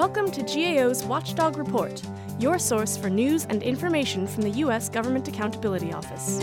Welcome to GAO's Watchdog Report, your source for news and information from the U.S. Government Accountability Office.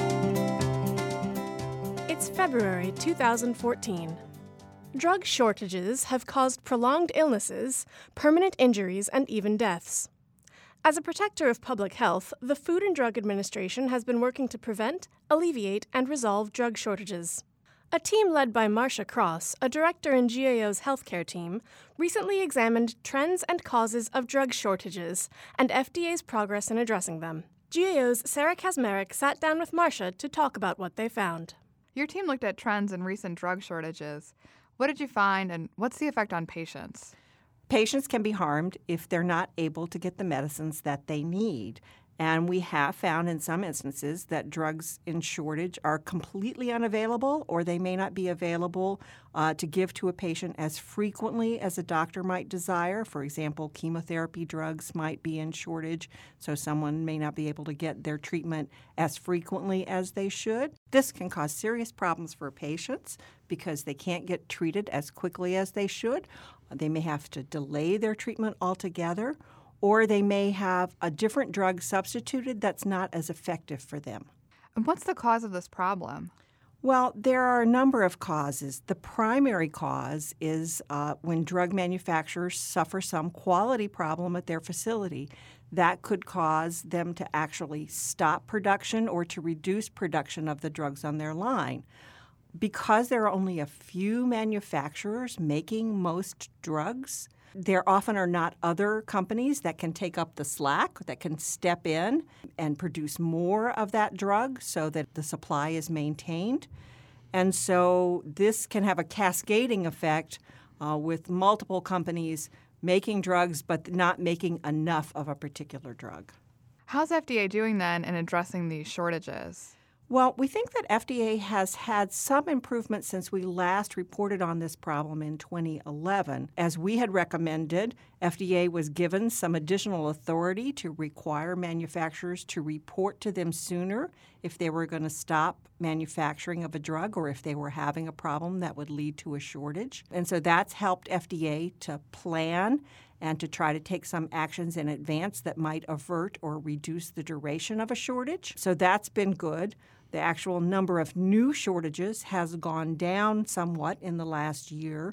It's February 2014. Drug shortages have caused prolonged illnesses, permanent injuries, and even deaths. As a protector of public health, the Food and Drug Administration has been working to prevent, alleviate, and resolve drug shortages. A team led by Marcia Cross, a director in GAO's healthcare team, recently examined trends and causes of drug shortages and FDA's progress in addressing them. GAO's Sarah Kazmarek sat down with Marcia to talk about what they found. Your team looked at trends in recent drug shortages. What did you find, and what's the effect on patients? Patients can be harmed if they're not able to get the medicines that they need. And we have found in some instances that drugs in shortage are completely unavailable, or they may not be available to give to a patient as frequently as a doctor might desire. For example, chemotherapy drugs might be in shortage, so someone may not be able to get their treatment as frequently as they should. This can cause serious problems for patients because they can't get treated as quickly as they should. They may have to delay their treatment altogether, or they may have a different drug substituted that's not as effective for them. And what's the cause of this problem? Well, there are a number of causes. The primary cause is when drug manufacturers suffer some quality problem at their facility. That could cause them to actually stop production or to reduce production of the drugs on their line. Because there are only a few manufacturers making most drugs, there often are not other companies that can take up the slack, that can step in and produce more of that drug so that the supply is maintained. And so this can have a cascading effect with multiple companies making drugs but not making enough of a particular drug. How's FDA doing then in addressing these shortages? Well, we think that FDA has had some improvement since we last reported on this problem in 2011. As we had recommended, FDA was given some additional authority to require manufacturers to report to them sooner if they were going to stop manufacturing of a drug or if they were having a problem that would lead to a shortage. And so that's helped FDA to plan and to try to take some actions in advance that might avert or reduce the duration of a shortage. So that's been good. The actual number of new shortages has gone down somewhat in the last year.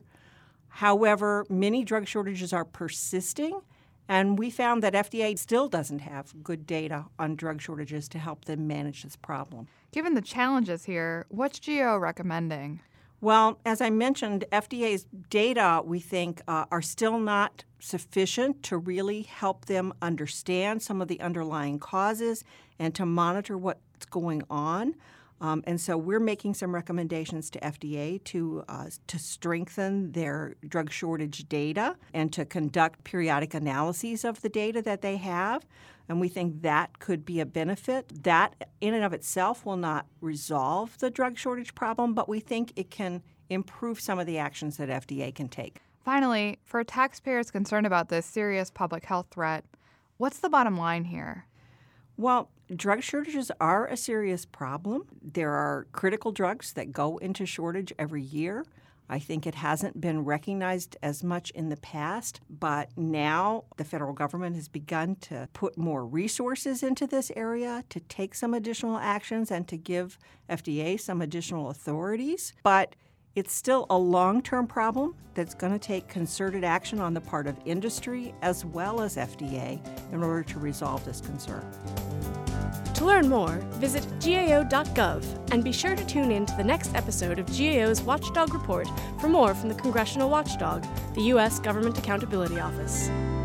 However, many drug shortages are persisting, and we found that FDA still doesn't have good data on drug shortages to help them manage this problem. Given the challenges here, what's GAO recommending? Well, as I mentioned, FDA's data, we think, are still not sufficient to really help them understand some of the underlying causes and to monitor what's going on. And so we're making some recommendations to FDA to strengthen their drug shortage data and to conduct periodic analyses of the data that they have. And we think that could be a benefit. That in and of itself will not resolve the drug shortage problem, but we think it can improve some of the actions that FDA can take. Finally, for taxpayers concerned about this serious public health threat, what's the bottom line here? Well, drug shortages are a serious problem. There are critical drugs that go into shortage every year. I think it hasn't been recognized as much in the past, but now the federal government has begun to put more resources into this area, to take some additional actions, and to give FDA some additional authorities. But it's still a long-term problem that's going to take concerted action on the part of industry as well as FDA in order to resolve this concern. To learn more, visit gao.gov and be sure to tune in to the next episode of GAO's Watchdog Report for more from the Congressional Watchdog, the U.S. Government Accountability Office.